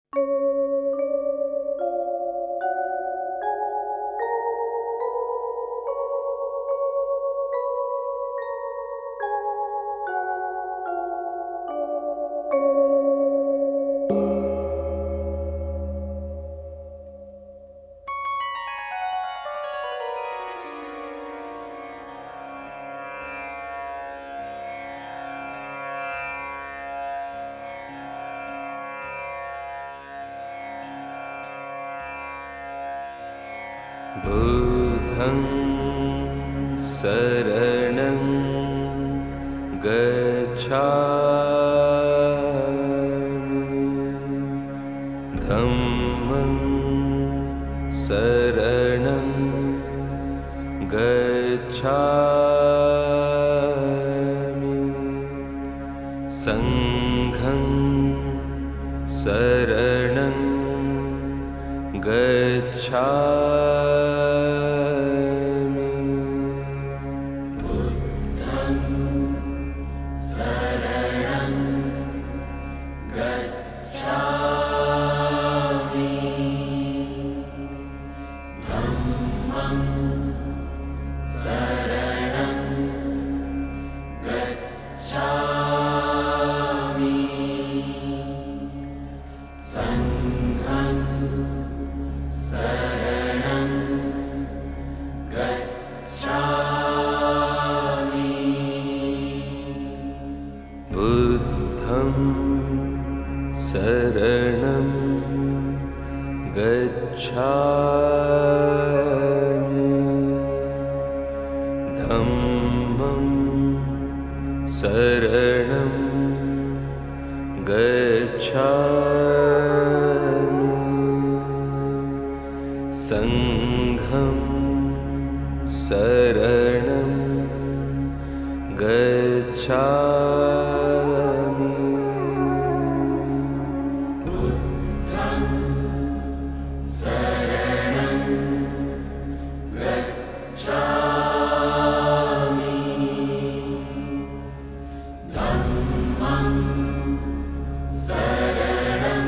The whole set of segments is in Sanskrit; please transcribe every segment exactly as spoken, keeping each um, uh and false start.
बुद्धं शरणं गच्छामि धम्मं शरणं गच्छामि संघं शरणं गच्छामि बुद्धं शरणं गच्छामि धम्मं शरणं गच्छामि संघं शरणं गच्छामि बुद्धं शरणं गच्छामि धम्मं शरणं गच्छामि संघं शरणं गच्छामि बुद्धं शरणं गच्छामि धम्मं शरणं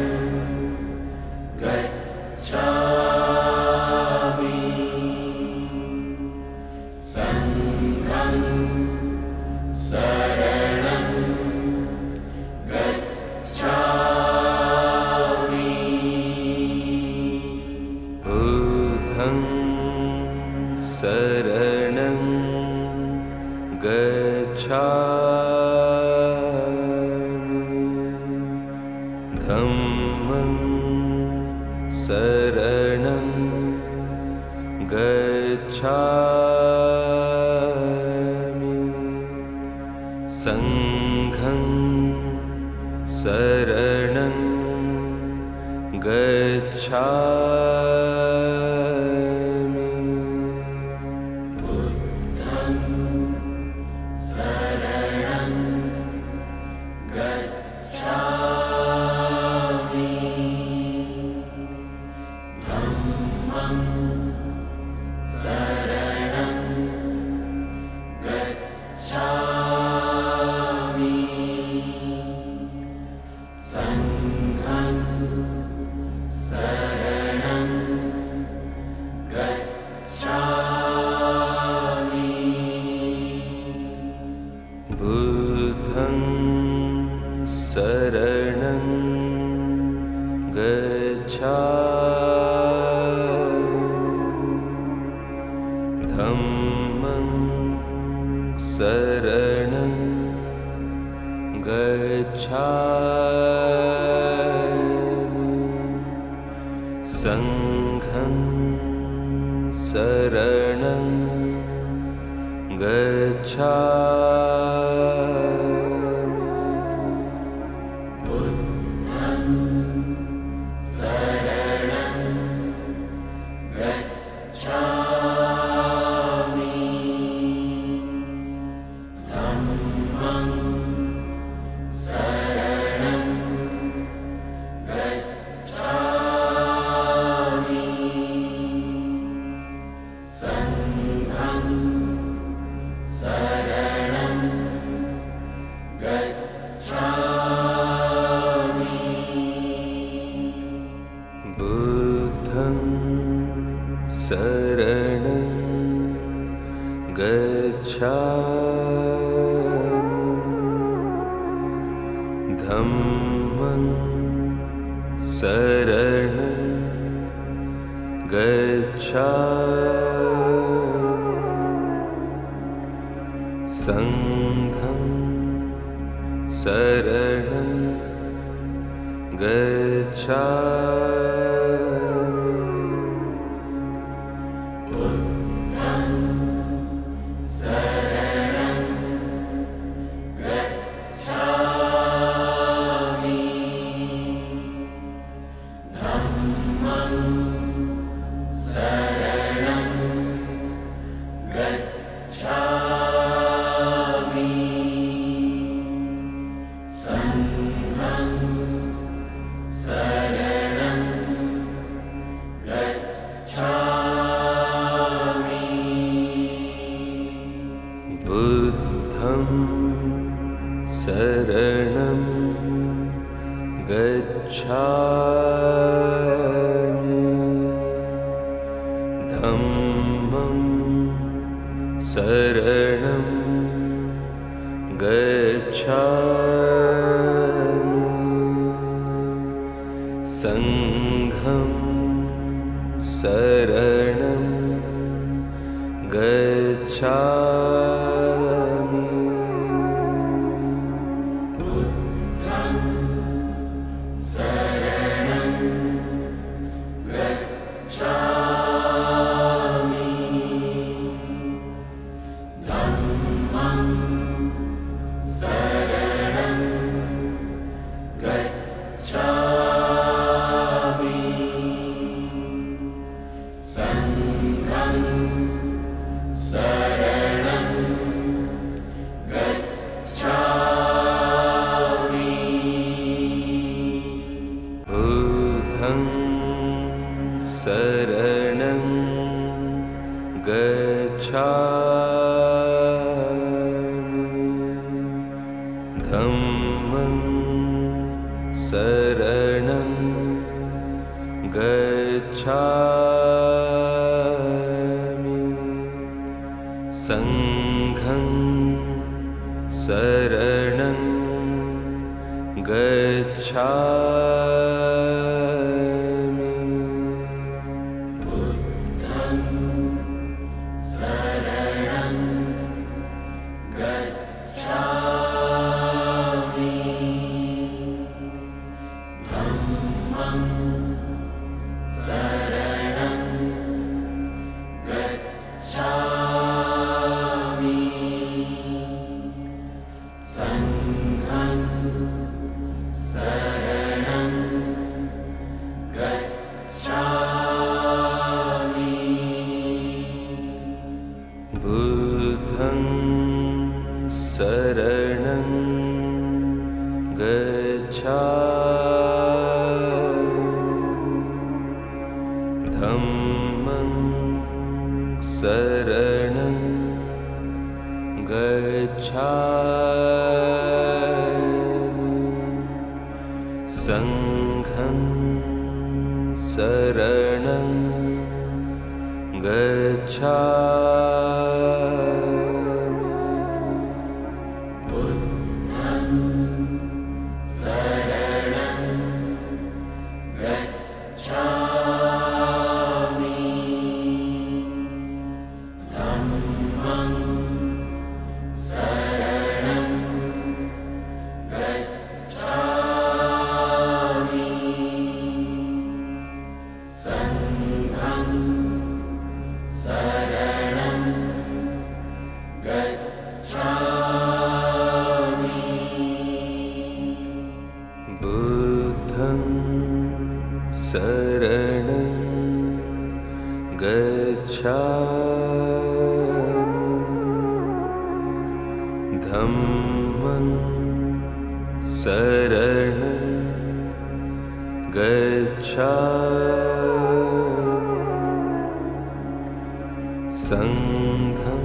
गच्छामि संघं शरणं गच्छामि बुद्धं शरणं गच्छामि धम्मं शरणं गच्छामि संघं शरणं गच्छामि बुद्धं शरणं गच्छामि धम्मं शरणं गच्छामि संघं शरणं गच्छामि बुद्धं शरणं गच्छामि धम्मं शरणं गच्छामि संघं शरणं गच्छामि बुद्धं शरणं गच्छामि धम्मं शरणं गच्छामि संघं शरणं गच्छामि धम्मं शरणं गच्छामि संघं शरणं गच्छामि बुद्धं शरणं गच्छामि धम्मं शरणं गच्छामि संघं शरणं गच्छामि बुद्धं शरणं गच्छामि धम्मं शरणं गच्छामि संघं शरणं गच्छामि बुद्धं शरणं गच्छामि धम्मं शरणं गच्छामि संघं शरणं गच्छामि बुद्धं शरणं गच्छामि धम्मं शरणं गच्छामि संघं शरणं गच्छामि बुद्धं शरणं गच्छामि धम्मं शरणं गच्छामि संघं शरणं गच्छामि बुद्धं शरणं गच्छामि धम्मं शरणं गच्छामि संघं शरणं गच्छामि बुद्धं शरणं गच्छामि धम्मं शरणं गच्छामि संघं शरणं गच्छामि बुद्धं शरणं गच्छामि धम्मं शरणं गच्छामि संघं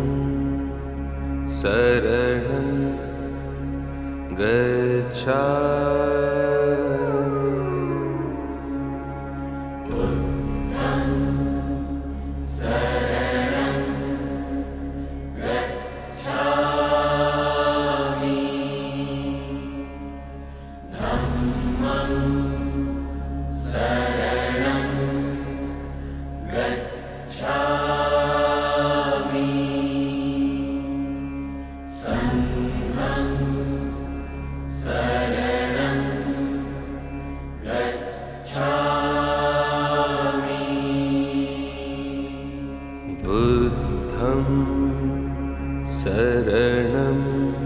शरणं गच्छामि बुद्धं शरणं गच्छामि बुद्धं शरणं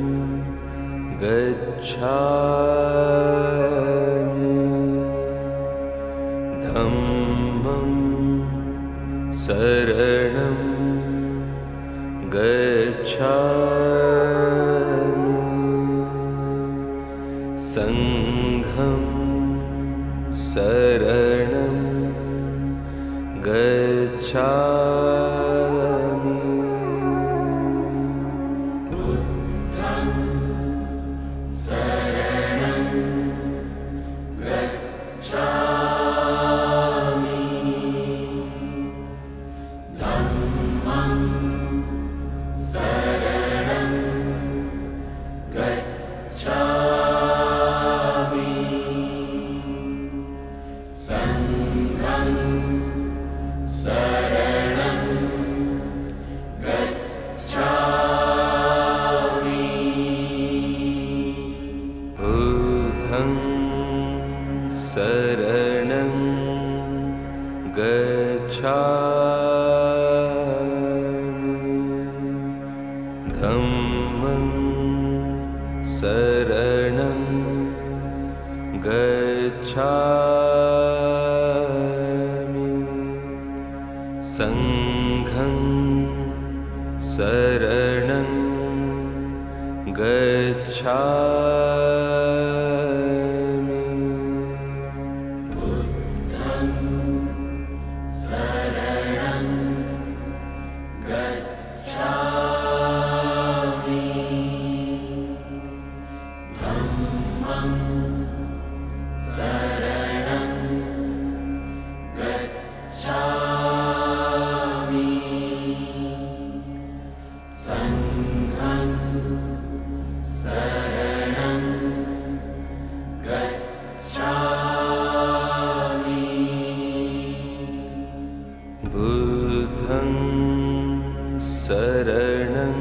गच्छामि धम्मं शरणं गच्छामि संघं शरणं गच्छामि बुद्धं शरणं गच्छामि धम्मं शरणं गच्छामि संघं शरणं गच्छामि बुद्धं शरणं गच्छामि धम्मं शरणं गच्छामि संघं शरणं गच्छामि बुद्धं शरणं गच्छामि धम्मं शरणं गच्छामि संघं शरणं गच्छामि बुद्धं शरणं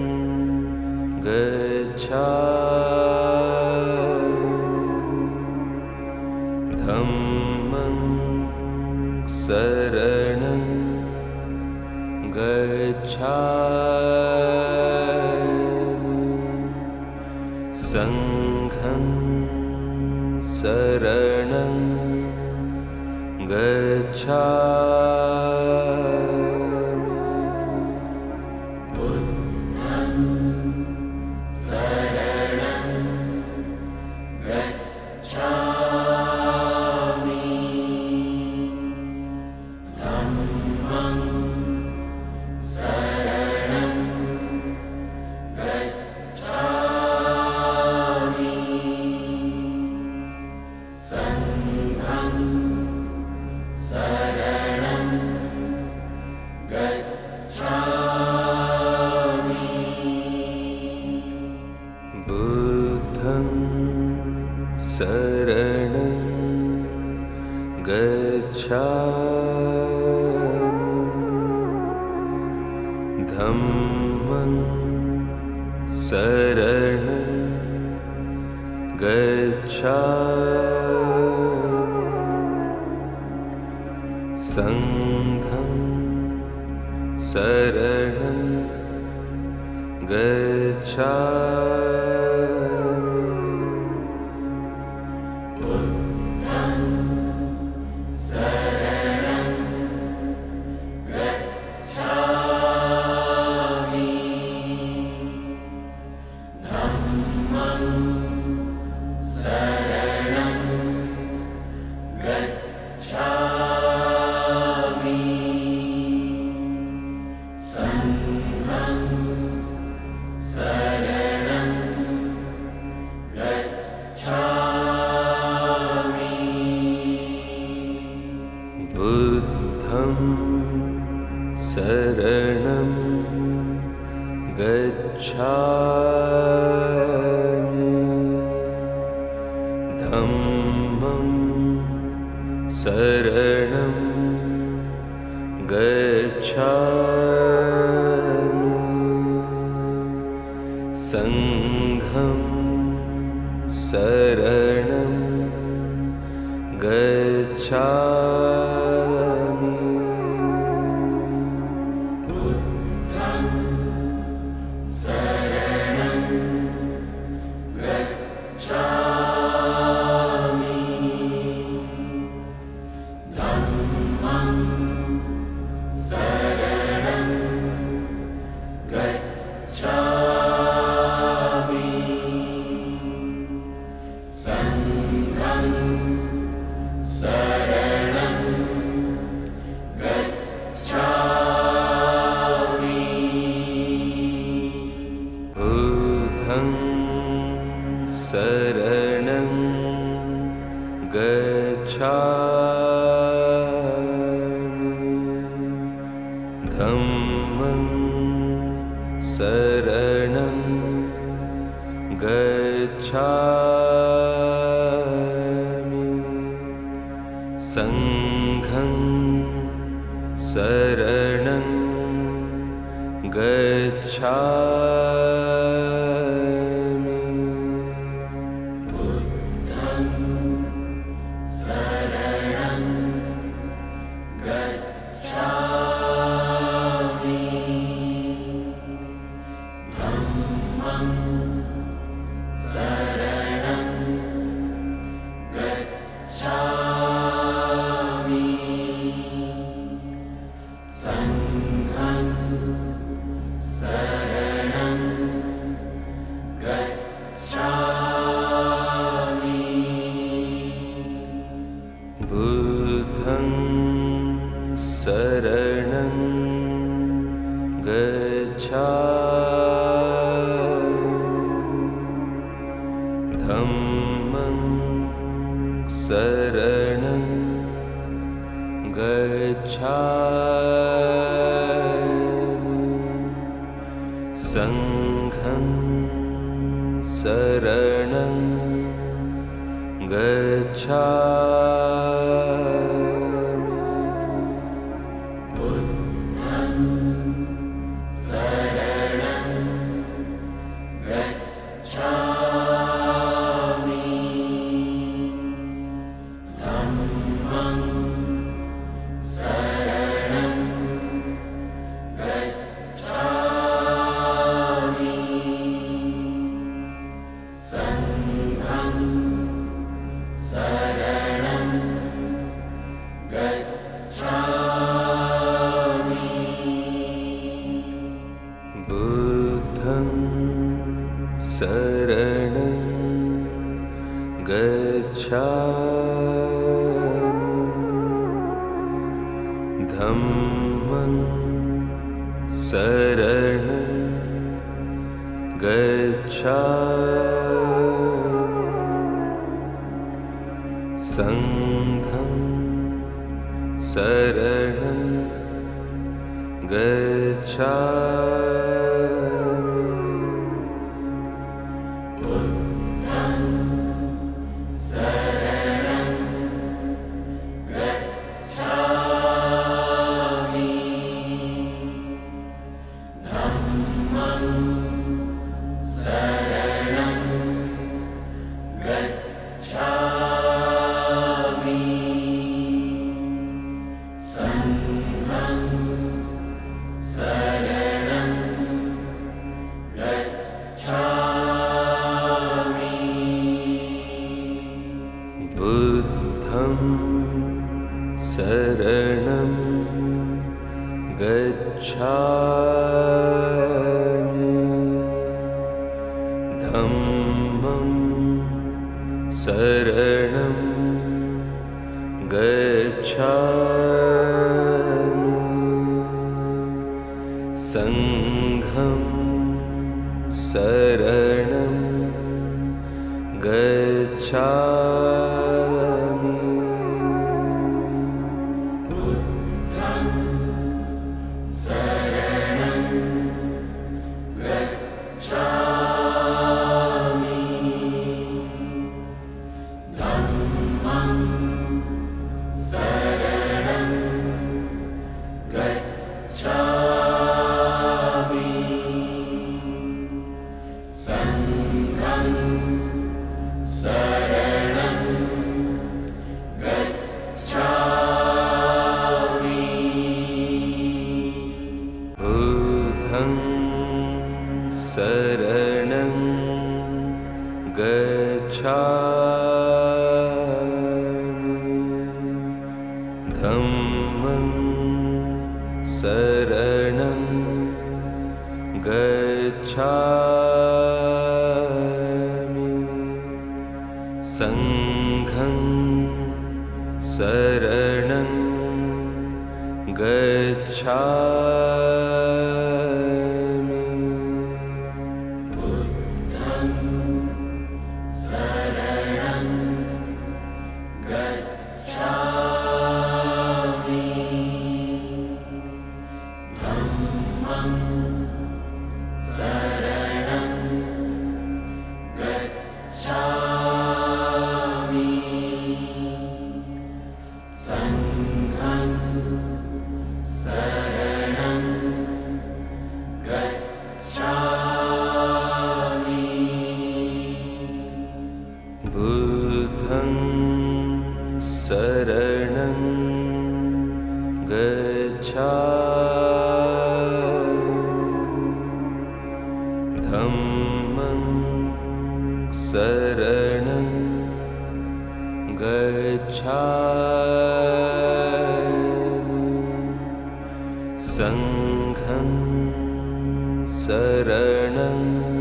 गच्छामि धम्मं शरणं गच्छामि संघं शरणं गच्छामि बुद्धं शरणं गच्छामि धम्मं शरणं गच्छामि संघं शरणं गच्छामि बुद्धं शरणं गच्छामि धम्मं शरणं गच्छामि संघं शरणं गच्छामि बुद्धं शरणं गच्छामि धम्मं शरणं गच्छामि संघं शरणं गच्छामि बुद्धं शरणं गच्छामि धम्मं शरणं गच्छामि संघं शरणं गच्छामि बुद्धं शरणं गच्छामि धम्मं शरणं गच्छामि संघं शरणं गच्छामि बुद्धं शरणं गच्छामि धम्मं शरणं गच्छामि संघं शरणं गच्छामि बुद्धं शरणं गच्छामि धम्मं शरणं गच्छामि संघं शरणं गच्छामि बुद्धं शरणं गच्छामि धम्मं शरणं गच्छामि संघं शरणं गच्छामि बुद्धं शरणं गच्छामि धम्मं शरणं गच्छामि संघं शरणं गच्छामि बुद्धं शरणं गच्छामि धम्मं शरणं गच्छामि संघं शरणं गच्छामि बुद्धं शरणं गच्छामि धम्मं शरणं गच्छामि संघं शरणं गच्छामि बुद्धं शरणं गच्छामि धम्मं शरणं गच्छामि संघं शरणं गच्छामि बुद्धं शरणं गच्छामि धम्मं शरणं धम्मं शरणं गच्छामि संघं शरणं गच्छामि बुद्धं शरणं गच्छामि धम्मं शरणं गच्छामि संघं शरणं गच्छामि बुद्धं शरणं गच्छामि धम्मं शरणं गच्छामि संघं शरणं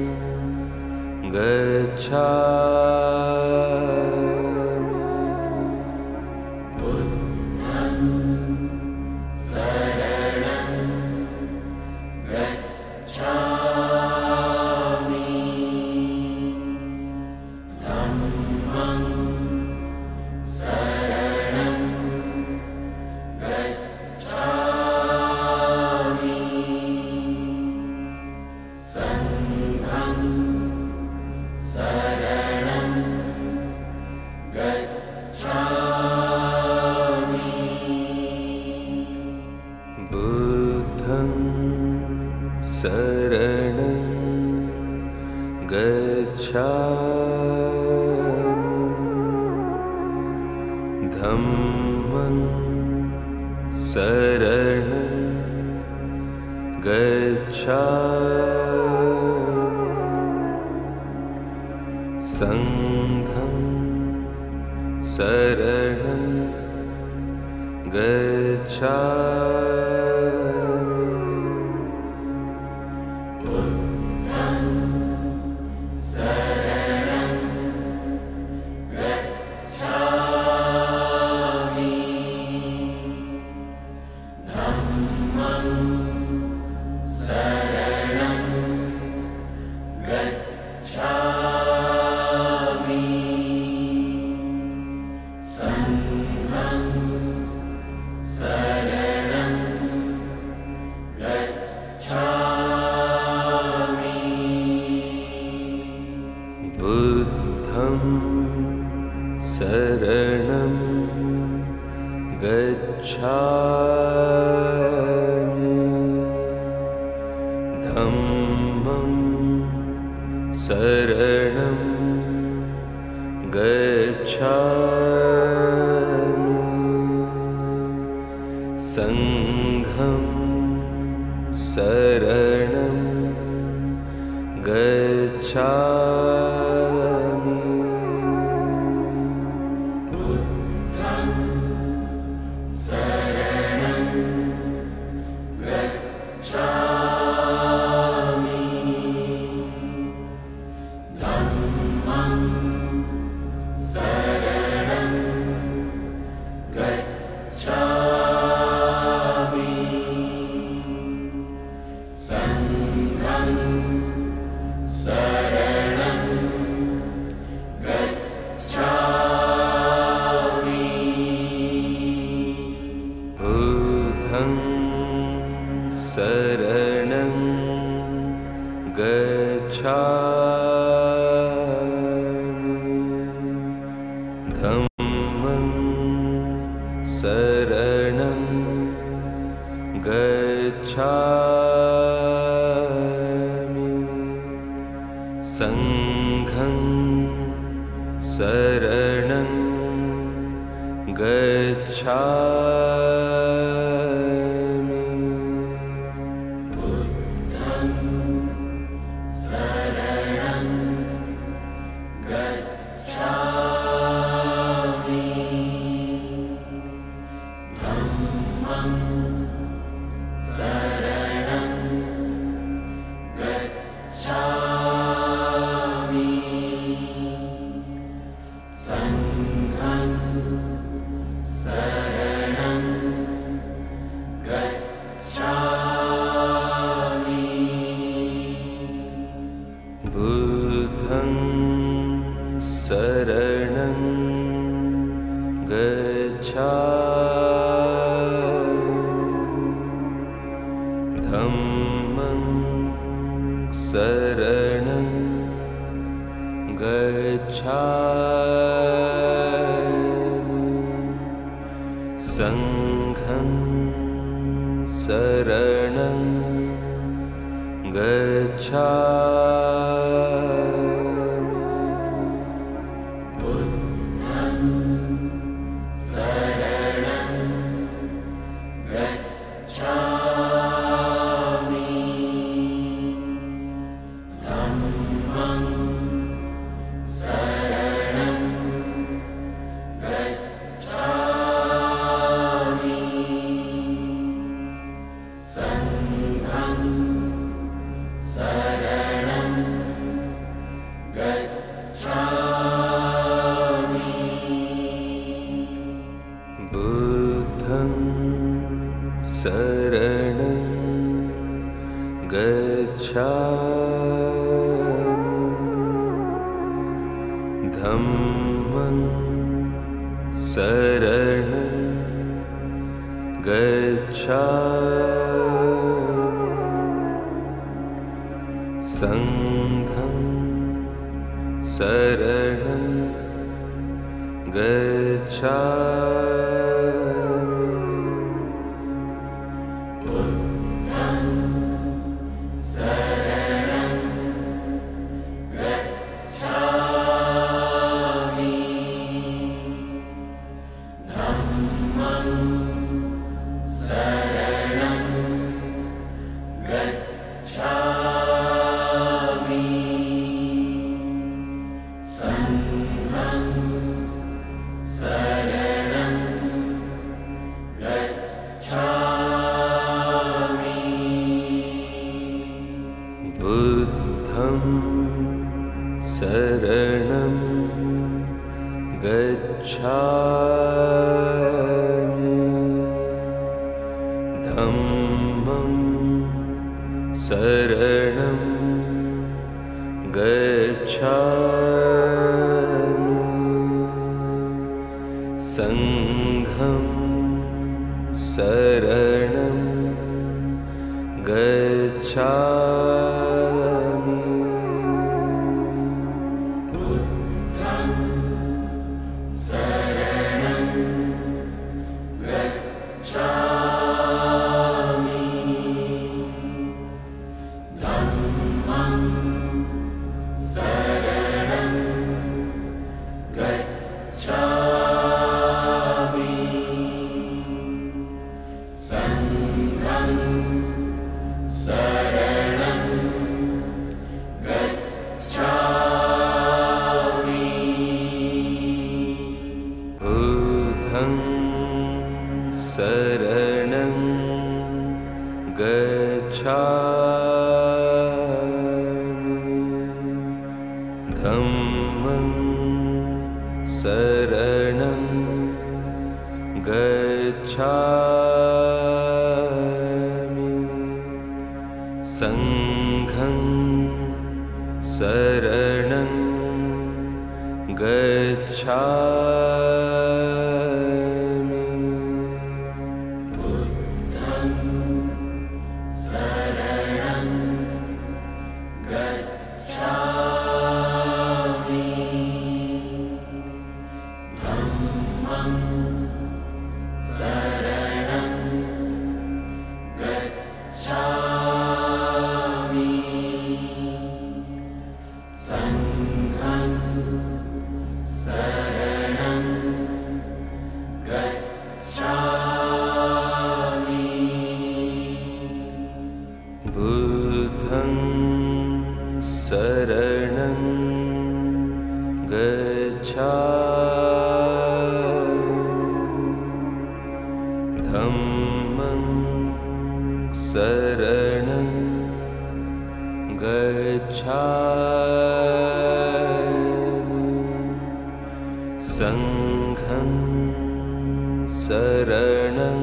गच्छामि बुद्धं शरणं गच्छामि धम्मं शरणं गच्छामि संघं शरणं गच्छामि बुद्धं शरणं गच्छामि धम्मं शरणं गच्छामि संघं शरणं गच्छामि बुद्धं शरणं गच्छामि धम्मं शरणं गच्छामि संघं शरणं गच्छामि बुद्धं शरणं गच्छामि धम्मं शरणं गच्छामि संघं शरणं गच्छामि बुद्धं शरणं गच्छामि धम्मं शरणं गच्छामि संघं शरणं गच्छामि बुद्धं शरणं गच्छामि धम्मं शरणं गच्छामि संघं शरणं गच्छामि बुद्धं शरणं गच्छामि gacchami dhammam saranam gacchami sangham saranam gacchami buddham saranam gacchami dhammam saranam gacchami sangham saranam gacchami buddham saranam gacchami dhammam saranam gacchami sangham saranam gacchami buddham saranam gacchami dhammam saranam gacchami sangham saranam gacchami buddham saranam gacchami dhammam saranam gacchami sangham saranam gacchami buddham saranam gacchami dhammam saranam gacchami sangham saranam gacchami buddham saranam gacchami dhammam saranam gacchami sangham saranam gacchami buddham saranam gacchami dhammam saranam gacchami sangham saranam gacchami buddham saranam gacchami dhammam saranam gacchami sangham saranam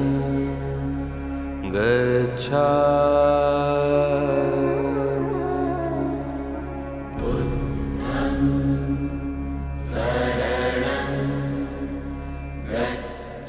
gacchami buddham saranam gacchami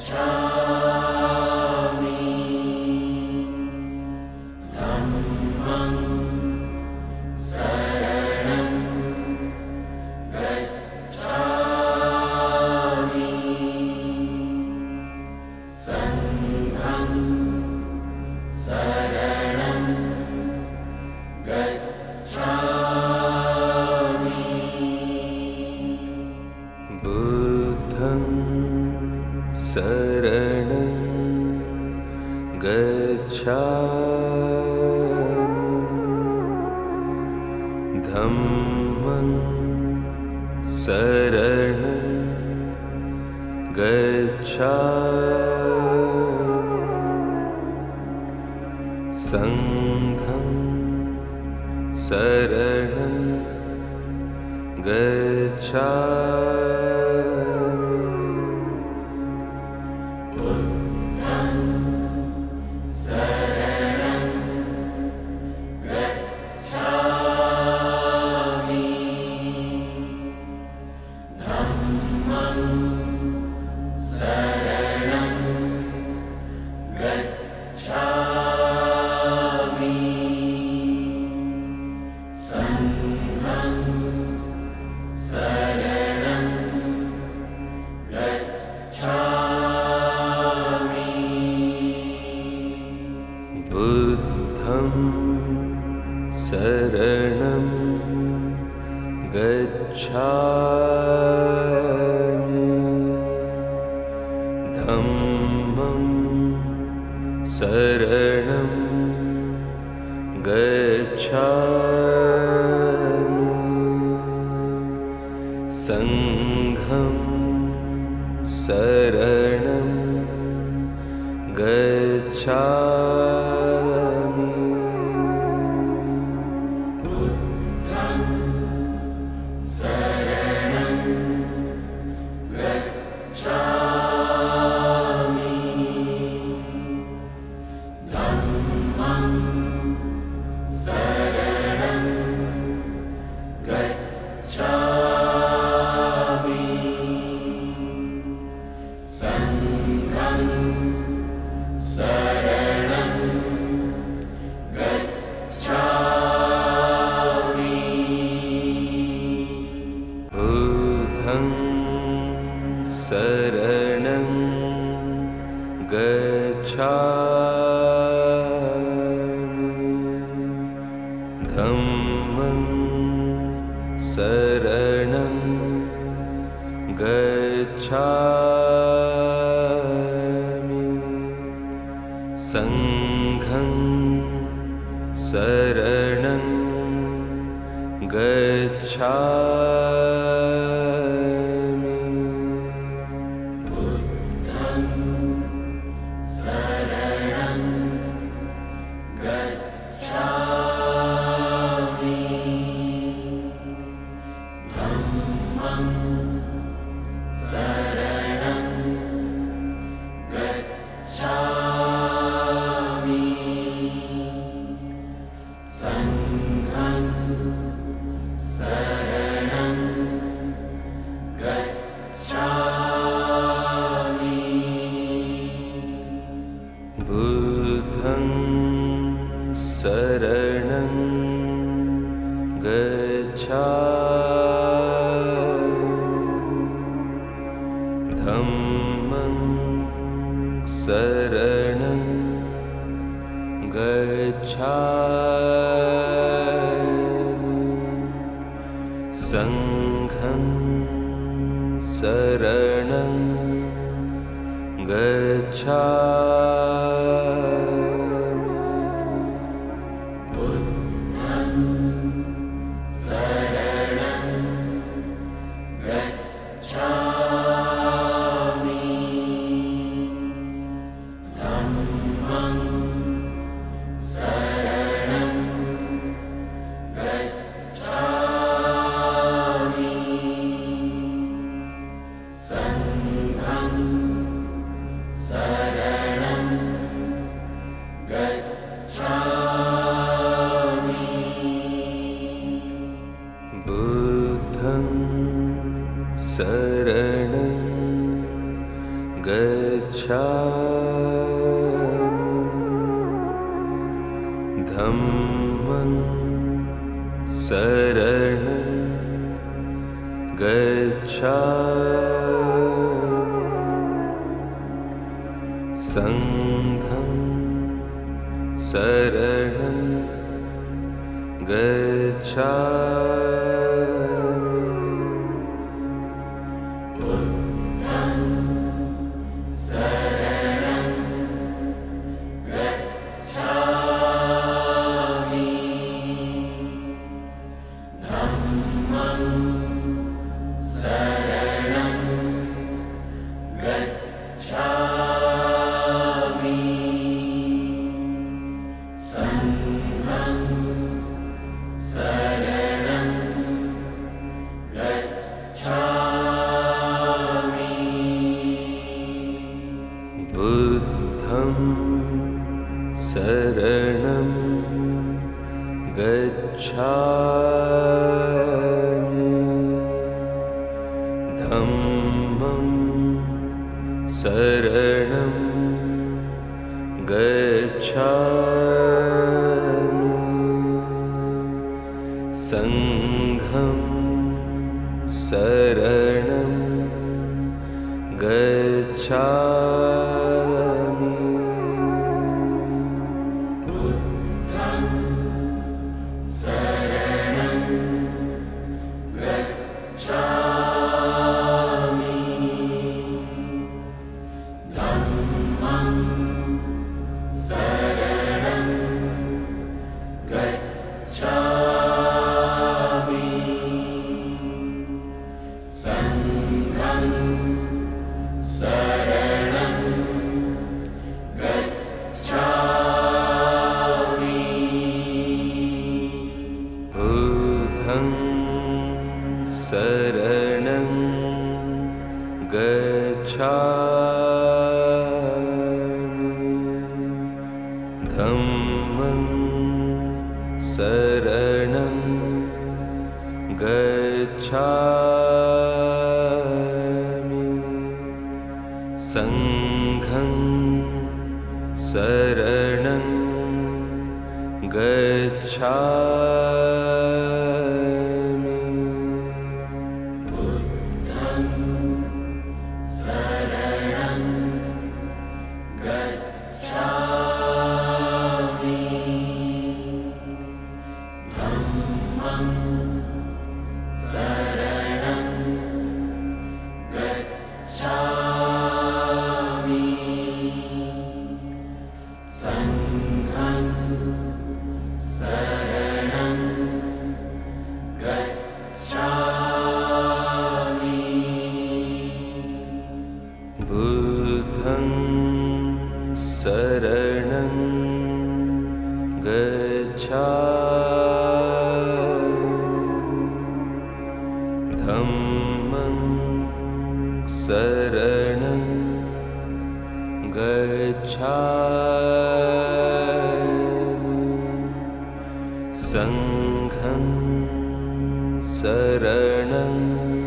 Saranam gacchami dhammam saranam gacchami sangham saranam gacchami buddham saranam gacchami dhammam saranam gacchami sangham saranam gacchami buddham saranam gacchami dhammam saranam gacchami sangham saranam gacchami buddham saranam gacchami dhammam saranam gacchami sangham saranam gacchami buddham saranam gacchami dhammam saranam gacchami sangham saranam gacchami buddham saranam gacchami dhammam saranam gacchami sangham saranam gacchami buddham saranam gacchami dhammam saranam gacchami sangham saranam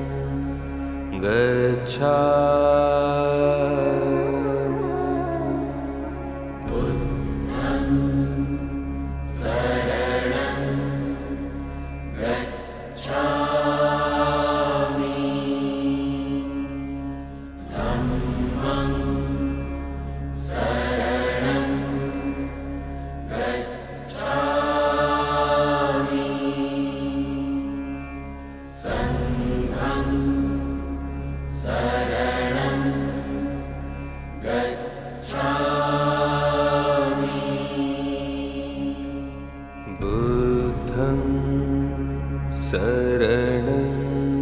gacchami buddham saranam gacchami dhammam saranam gacchami sangham saranam gacchami buddham saranam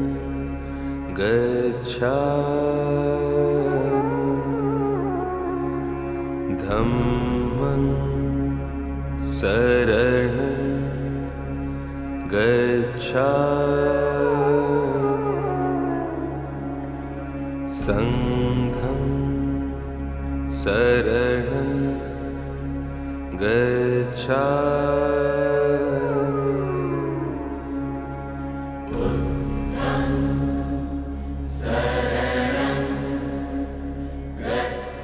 gacchami dhammam saranam gacchami sangham saranam gacchami buddham saranam gacchami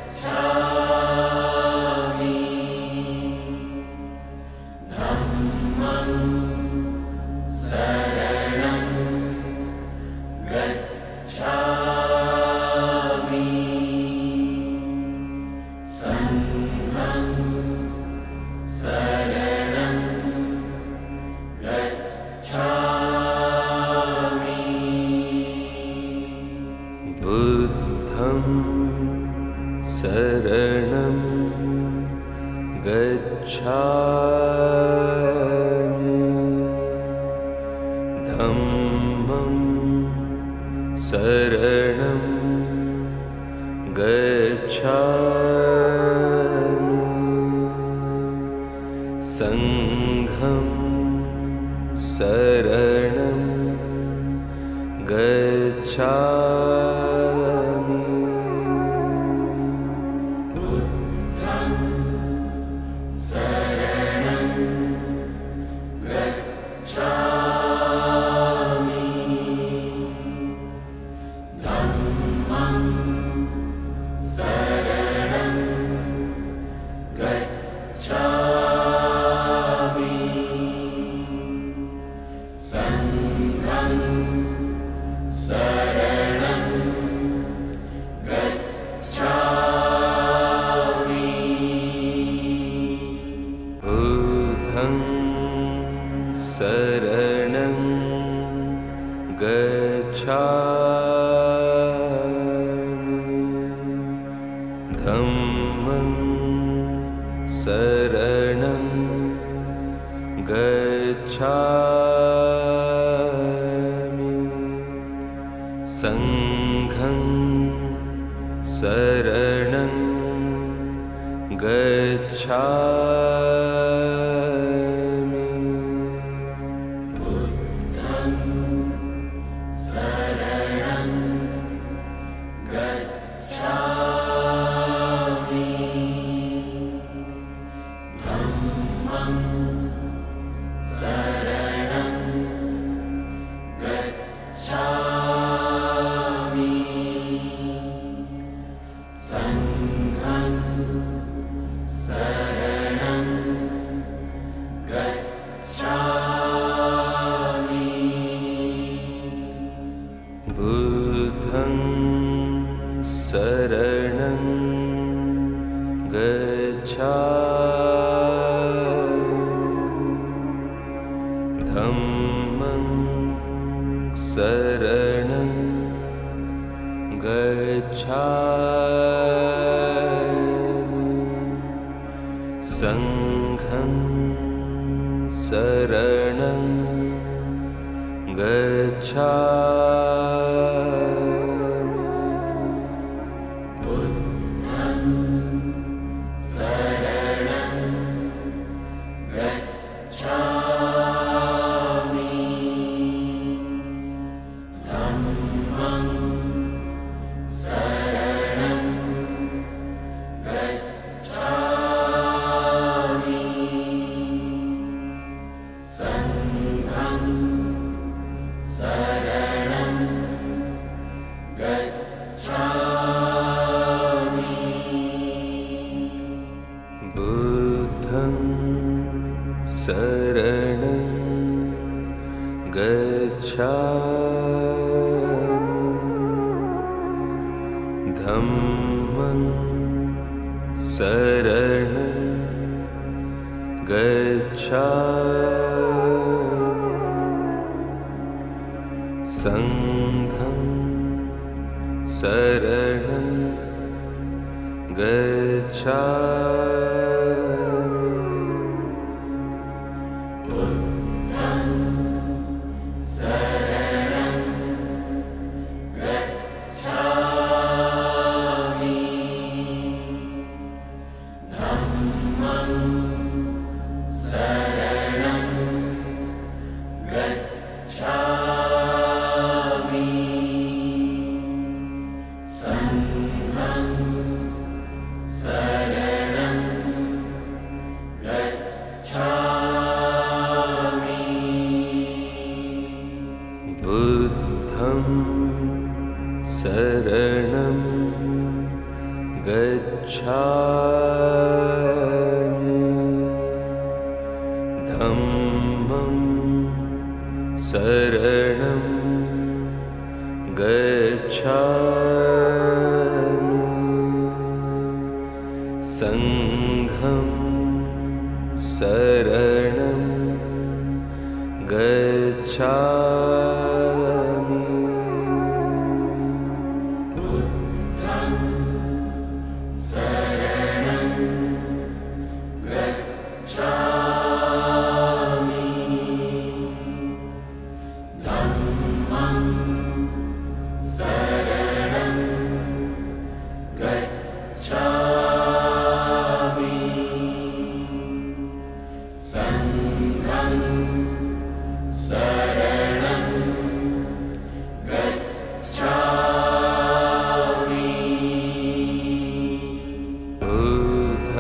शरणं गच्छामि धम्मं शरणं गच्छामि संघं शरणं गच्छामि बुद्धं शरणं गच्छामि धम्मं शरणं गच्छामि संघं शरणं गच्छामि बुद्धं शरणं गच्छामि धम्मं शरणं गच्छामि संघं शरणं गच्छामि बुद्धं शरणं गच्छामि धम्मं शरणं गच्छामि संघं शरणं गच्छामि बुद्धं शरणं गच्छामि धम्मं शरणं गच्छामि संघं शरणं गच्छामि बुद्धं शरणं गच्छामि धम्मं शरणं गच्छामि संघं शरणं गच्छामि बुद्धं शरणं गच्छामि धम्मं शरणं गच्छामि संघं शरणं गच्छामि बुद्धं शरणं गच्छामि धम्मं शरणं गच्छामि संघं शरणं गच्छामि बुद्धं शरणं गच्छामि धम्मं शरणं गच्छामि संघं शरणं गच्छामि बुद्धं शरणं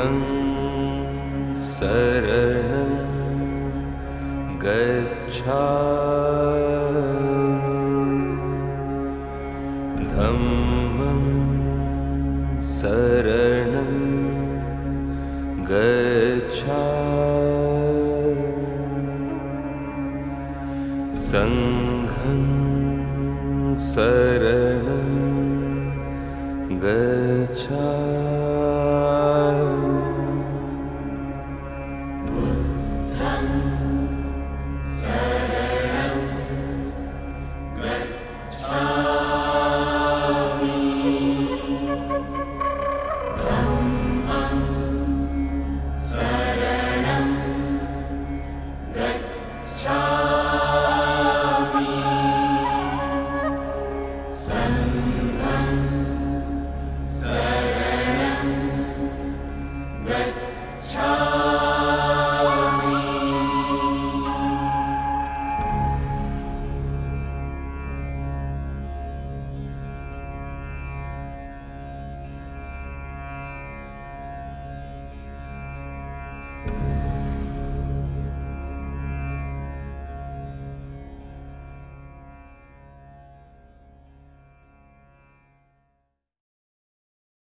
बुद्धं शरणं गच्छामि धम्मं शरणं गच्छामि संघं शरणं गच्छामि बुद्धं शरणं गच्छामि धम्मं शरणं गच्छामि संघं